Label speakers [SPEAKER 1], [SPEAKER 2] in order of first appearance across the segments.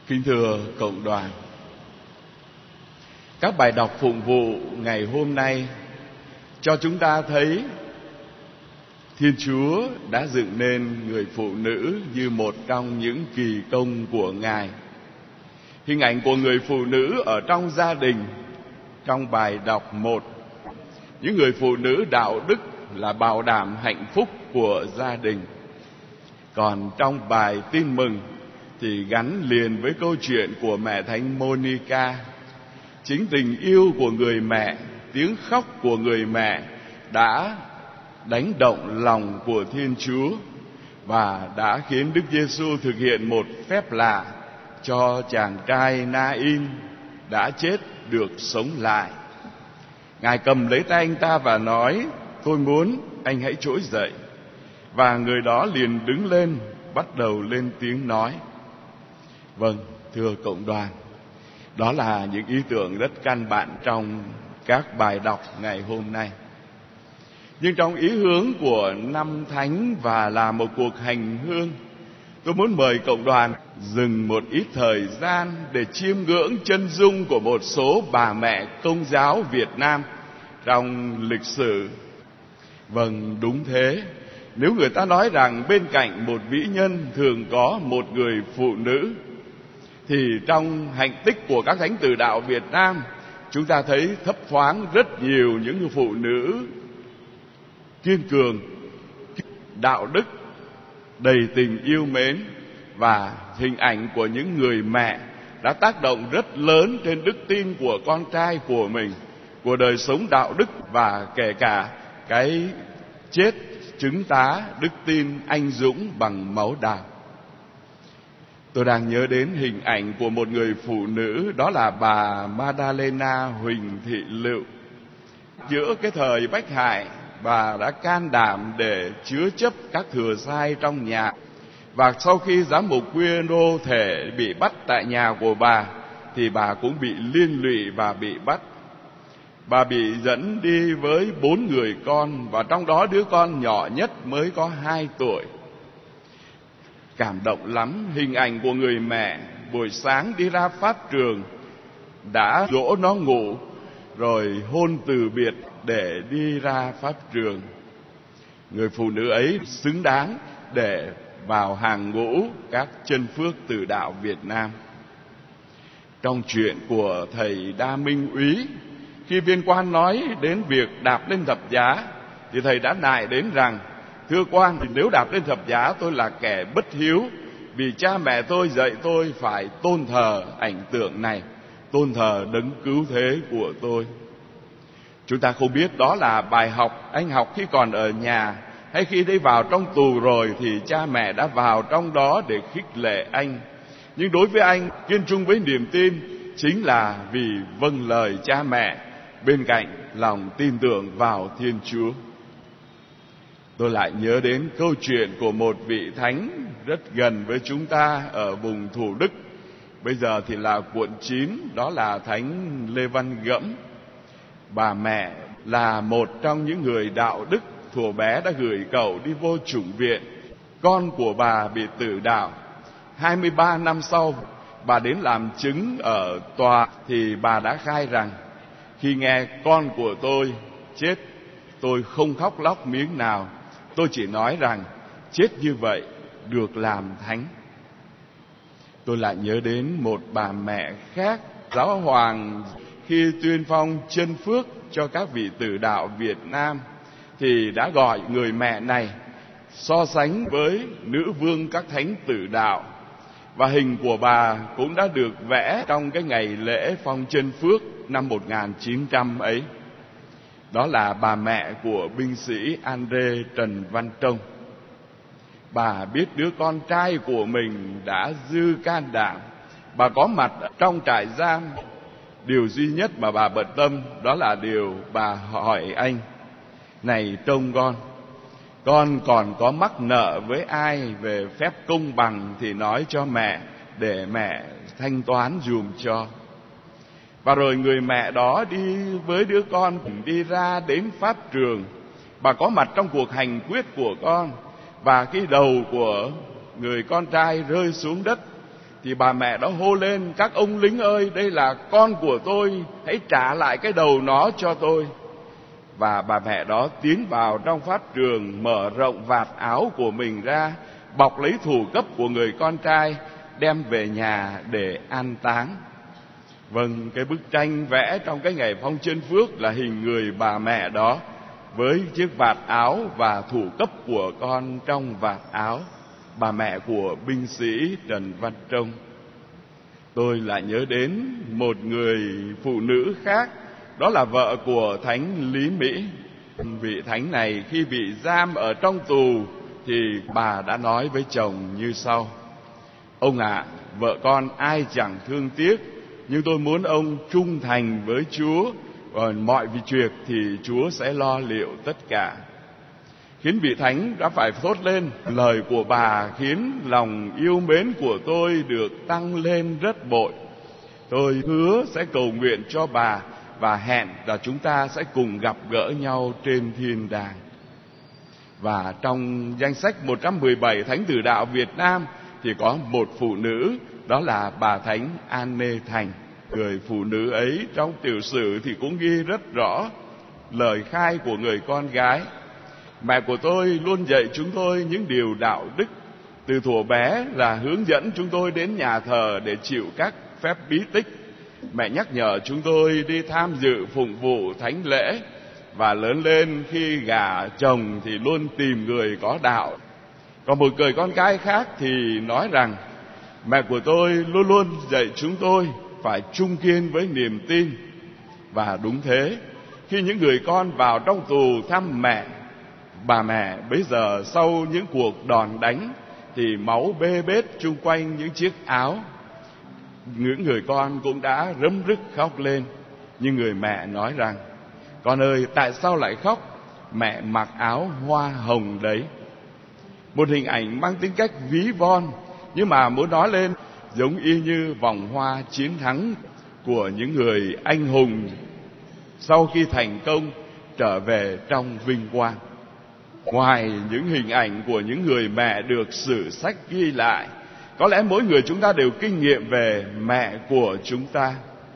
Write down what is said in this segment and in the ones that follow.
[SPEAKER 1] Kính thưa cộng đoàn, các bài đọc phụng vụ ngày hôm nay cho chúng ta thấy Thiên Chúa đã dựng nên người phụ nữ như một trong những kỳ công của Ngài. Hình ảnh của người phụ nữ ở trong gia đình trong bài đọc 1. Những người phụ nữ đạo đức là bảo đảm hạnh phúc của gia đình. Còn trong bài tin mừng thì gắn liền với câu chuyện của mẹ Thánh Monica. Chính tình yêu của người mẹ, tiếng khóc của người mẹ đã đánh động lòng của Thiên Chúa và đã khiến Đức Giêsu thực hiện một phép lạ cho chàng trai Na-in đã chết được sống lại. Ngài cầm lấy tay anh ta và nói: "Tôi muốn anh hãy trỗi dậy." Và người đó liền đứng lên, bắt đầu lên tiếng nói. Vâng, thưa cộng đoàn, đó là những ý tưởng rất căn bản trong các bài đọc ngày hôm nay. Nhưng trong ý hướng của năm thánh và là một cuộc hành hương, tôi muốn mời cộng đoàn dừng một ít thời gian để chiêm ngưỡng chân dung của một số bà mẹ Công giáo Việt Nam trong lịch sử. Vâng, đúng thế. Nếu người ta nói rằng bên cạnh một vĩ nhân thường có một người phụ nữ, thì trong hành tích của các thánh tử đạo Việt Nam, chúng ta thấy thấp thoáng rất nhiều những người phụ nữ kiên cường, đạo đức, đầy tình yêu mến, và hình ảnh của những người mẹ đã tác động rất lớn trên đức tin của con trai của mình, của đời sống đạo đức, và kể cả cái chết chứng tá đức tin anh dũng bằng máu đào. Tôi đang nhớ đến hình ảnh của một người phụ nữ, đó là bà Madalena Huỳnh Thị Lựu. Giữa cái thời bách hại, bà đã can đảm để chứa chấp các thừa sai trong nhà. Và sau khi giám mục Quirino thể bị bắt tại nhà của bà, thì bà cũng bị liên lụy và bị bắt. Bà bị dẫn đi với 4 người con, và trong đó đứa con nhỏ nhất mới có 2 tuổi. Cảm động lắm, hình ảnh của người mẹ buổi sáng đi ra pháp trường, đã dỗ nó ngủ, rồi hôn từ biệt để đi ra pháp trường. Người phụ nữ ấy xứng đáng để vào hàng ngũ các chân phước tử đạo Việt Nam. Trong chuyện của thầy Đa Minh Úy, khi viên quan nói đến việc đạp lên thập giá, thì thầy đã nại đến rằng: "Thưa quan, thì nếu đạp lên thập giá tôi là kẻ bất hiếu, vì cha mẹ tôi dạy tôi phải tôn thờ ảnh tượng này, tôn thờ đấng cứu thế của tôi." Chúng ta không biết đó là bài học anh học khi còn ở nhà, hay khi đi vào trong tù rồi thì cha mẹ đã vào trong đó để khích lệ anh. Nhưng đối với anh, kiên trung với niềm tin chính là vì vâng lời cha mẹ, bên cạnh lòng tin tưởng vào Thiên Chúa. Tôi lại nhớ đến câu chuyện của một vị thánh rất gần với chúng ta ở vùng Thủ Đức, bây giờ thì là quận 9, đó là Thánh Lê Văn Gẫm. Bà mẹ là một trong những người đạo đức, thuở bé đã gửi cậu đi vô chủng viện. Con của bà bị tử đạo. 23 năm sau, bà đến làm chứng ở tòa, thì bà đã khai rằng: "Khi nghe con của tôi chết, tôi không khóc lóc miếng nào. Tôi chỉ nói rằng chết như vậy được làm thánh." Tôi lại nhớ đến một bà mẹ khác, Giáo hoàng khi tuyên phong chân phước cho các vị tử đạo Việt Nam, thì đã gọi người mẹ này so sánh với nữ vương các thánh tử đạo. Và hình của bà cũng đã được vẽ trong cái ngày lễ phong chân phước năm 1900 ấy. Đó là bà mẹ của binh sĩ André Trần Văn Trông. Bà biết đứa con trai của mình đã dư can đảm. Bà có mặt trong trại giam. Điều duy nhất mà bà bận tâm đó là điều bà hỏi anh: "Này Trông con còn có mắc nợ với ai về phép công bằng thì nói cho mẹ, để mẹ thanh toán dùm cho." Và rồi người mẹ đó đi với đứa con đi ra đến pháp trường. Bà có mặt trong cuộc hành quyết của con, và cái đầu của người con trai rơi xuống đất, Thì bà mẹ đó hô lên: các ông lính ơi, đây là con của tôi, hãy trả lại cái đầu nó cho tôi. Và bà mẹ đó tiến vào trong pháp trường, mở rộng vạt áo của mình ra, bọc lấy thủ cấp của người con trai, đem về nhà để an táng. Vâng, cái bức tranh vẽ trong cái ngày phong chân phước là hình người bà mẹ đó với chiếc vạt áo và thủ cấp của con trong vạt áo, bà mẹ của binh sĩ Trần Văn Trông. Tôi lại nhớ đến một người phụ nữ khác, đó là vợ của Thánh Lý Mỹ. Vị thánh này khi bị giam ở trong tù thì bà đã nói với chồng như sau: ông ạ, vợ con ai chẳng thương tiếc, nhưng tôi muốn ông trung thành với Chúa, còn mọi việc thì Chúa sẽ lo liệu tất cả. Khiến vị thánh đã phải thốt lên: lời của bà khiến lòng yêu mến của tôi được tăng lên rất bội. Tôi hứa sẽ cầu nguyện cho bà và hẹn là chúng ta sẽ cùng gặp gỡ nhau trên thiên đàng. Và trong danh sách 117 thánh tử đạo Việt Nam thì có một phụ nữ, đó là bà Thánh An Nê Thành. Người phụ nữ ấy trong tiểu sử thì cũng ghi rất rõ lời khai của người con gái: mẹ của tôi luôn dạy chúng tôi những điều đạo đức. Từ thuở bé là hướng dẫn chúng tôi đến nhà thờ để chịu các phép bí tích. Mẹ nhắc nhở chúng tôi đi tham dự phụng vụ thánh lễ. Và lớn lên khi gả chồng thì luôn tìm người có đạo. Còn một người con gái khác thì nói rằng: mẹ của tôi luôn luôn dạy chúng tôi phải chung kiên với niềm tin. Và đúng thế, khi những người con vào trong tù thăm mẹ, bà mẹ bấy giờ sau những cuộc đòn đánh thì máu bê bết chung quanh những chiếc áo. Những người con cũng đã rấm rứt khóc lên. Nhưng người mẹ nói rằng: con ơi, tại sao lại khóc? Mẹ mặc áo hoa hồng đấy. Một hình ảnh mang tính cách ví von, nhưng mà muốn nói lên giống y như vòng hoa chiến thắng của những người anh hùng sau khi thành công trở về trong vinh quang. Ngoài những hình ảnh của những người mẹ được sử sách ghi lại, có lẽ mỗi người chúng ta đều kinh nghiệm về mẹ của chúng ta.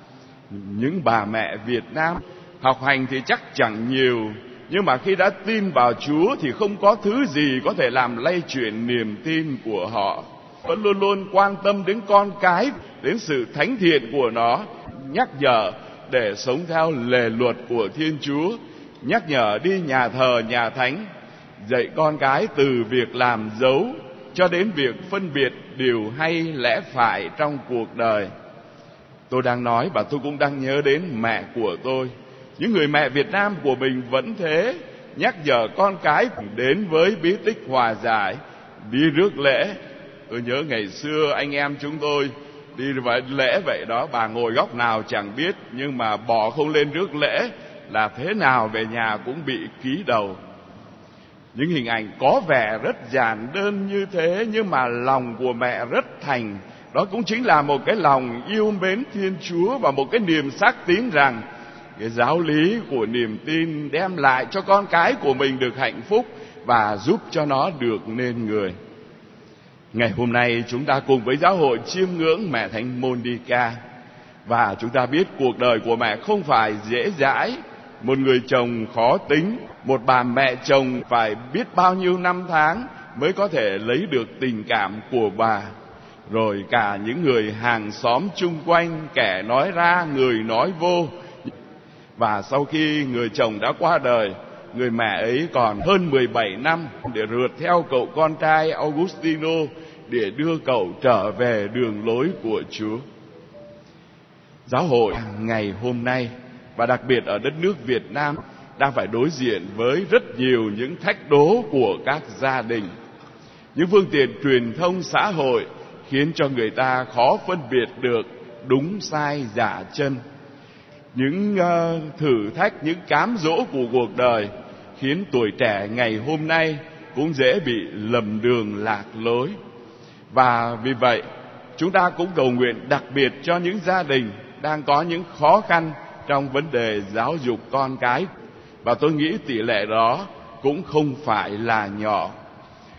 [SPEAKER 1] Những bà mẹ Việt Nam học hành thì chắc chẳng nhiều, nhưng mà khi đã tin vào Chúa thì không có thứ gì có thể làm lay chuyển niềm tin của họ. Vẫn luôn luôn quan tâm đến con cái, đến sự thánh thiện của nó, nhắc nhở để sống theo lề luật của Thiên Chúa, nhắc nhở đi nhà thờ, nhà thánh, dạy con cái từ việc làm dấu cho đến việc phân biệt điều hay lẽ phải trong cuộc đời. Tôi đang nói và tôi cũng đang nhớ đến mẹ của tôi. Những người mẹ Việt Nam của mình vẫn thế, nhắc nhở con cái đến với bí tích hòa giải, đi rước lễ. Tôi nhớ ngày xưa anh em chúng tôi đi lễ vậy đó, bà ngồi góc nào chẳng biết, nhưng mà bỏ không lên rước lễ là thế nào về nhà cũng bị ký đầu. Những hình ảnh có vẻ rất giản đơn như thế, nhưng mà lòng của mẹ rất thành. Đó cũng chính là một cái lòng yêu mến Thiên Chúa và một cái niềm xác tín rằng cái giáo lý của niềm tin đem lại cho con cái của mình được hạnh phúc và giúp cho nó được nên người. Ngày hôm nay chúng ta cùng với giáo hội chiêm ngưỡng mẹ Thánh Monica. Và chúng ta biết cuộc đời của mẹ không phải dễ dãi. Một người chồng khó tính, một bà mẹ chồng phải biết bao nhiêu năm tháng mới có thể lấy được tình cảm của bà. Rồi cả những người hàng xóm chung quanh, kẻ nói ra, người nói vô. Và sau khi người chồng đã qua đời, người mẹ ấy còn hơn 17 năm để rượt theo cậu con trai Augustino để đưa cậu trở về đường lối của Chúa. Giáo hội ngày hôm nay, và đặc biệt ở đất nước Việt Nam, đang phải đối diện với rất nhiều những thách đố của các gia đình. Những phương tiện truyền thông xã hội khiến cho người ta khó phân biệt được đúng sai giả chân. Những thử thách, những cám dỗ của cuộc đời khiến tuổi trẻ ngày hôm nay cũng dễ bị lầm đường lạc lối. Và vì vậy, chúng ta cũng cầu nguyện đặc biệt cho những gia đình đang có những khó khăn trong vấn đề giáo dục con cái. Và tôi nghĩ tỷ lệ đó cũng không phải là nhỏ.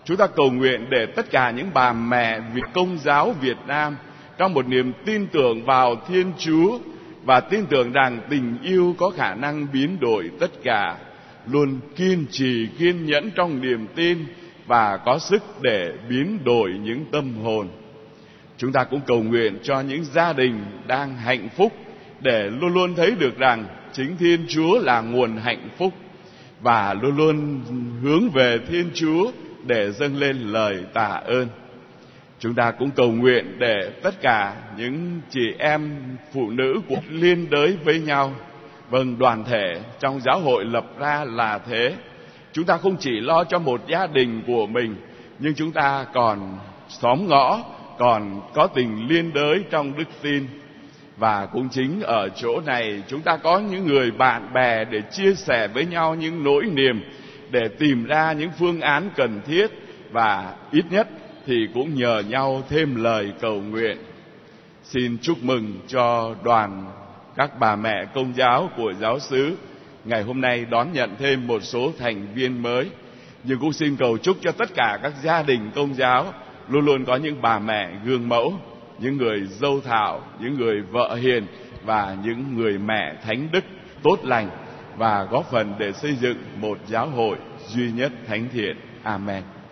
[SPEAKER 1] Chúng ta cầu nguyện để tất cả những bà mẹ Công giáo Việt Nam trong một niềm tin tưởng vào Thiên Chúa và tin tưởng rằng tình yêu có khả năng biến đổi tất cả, luôn kiên trì kiên nhẫn trong niềm tin và có sức để biến đổi những tâm hồn. Chúng ta cũng cầu nguyện cho những gia đình đang hạnh phúc để luôn luôn thấy được rằng chính Thiên Chúa là nguồn hạnh phúc và luôn luôn hướng về Thiên Chúa để dâng lên lời tạ ơn. Chúng ta cũng cầu nguyện để tất cả những chị em phụ nữ của liên đới với nhau. Vâng, đoàn thể trong giáo hội lập ra là thế. Chúng ta không chỉ lo cho một gia đình của mình, nhưng chúng ta còn xóm ngõ, còn có tình liên đới trong đức tin. Và cũng chính ở chỗ này chúng ta có những người bạn bè để chia sẻ với nhau những nỗi niềm, để tìm ra những phương án cần thiết, và ít nhất thì cũng nhờ nhau thêm lời cầu nguyện. Xin chúc mừng cho đoàn các bà mẹ Công giáo của giáo xứ ngày hôm nay đón nhận thêm một số thành viên mới. Nhưng cũng xin cầu chúc cho tất cả các gia đình Công giáo luôn luôn có những bà mẹ gương mẫu, những người dâu thảo, những người vợ hiền và những người mẹ thánh đức tốt lành, và góp phần để xây dựng một giáo hội duy nhất thánh thiện. Amen.